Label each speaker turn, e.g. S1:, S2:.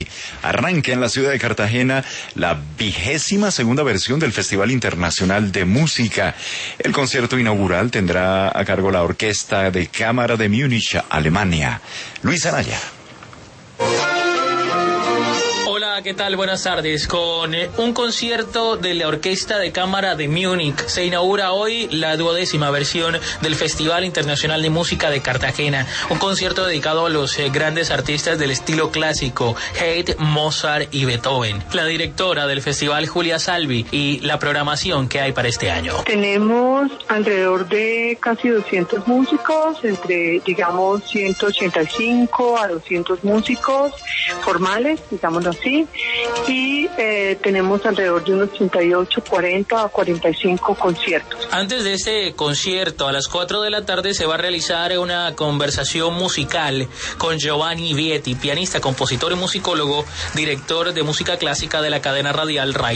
S1: Arranca en la ciudad de Cartagena la 22ª versión del Festival Internacional de Música. El concierto inaugural tendrá a cargo la Orquesta de Cámara de Múnich, Alemania. Luis Anaya.
S2: Hola, ¿qué tal? Buenas tardes. Con un concierto de la Orquesta de Cámara de Múnich se inaugura hoy la 12ª versión del Festival Internacional de Música de Cartagena. Un concierto dedicado a los grandes artistas del estilo clásico, Haydn, Mozart y Beethoven. La directora del festival, Julia Salvi, y la programación que hay para este año.
S3: Tenemos alrededor de casi 200 músicos, entre, digamos, 185 a 200 músicos formales, digámoslo así, y tenemos alrededor de unos 38, 40 a 45 conciertos.
S2: Antes de este concierto, a las 4 de la tarde, se va a realizar una conversación musical con Giovanni Vietti, pianista, compositor y musicólogo, director de música clásica de la cadena radial RAI.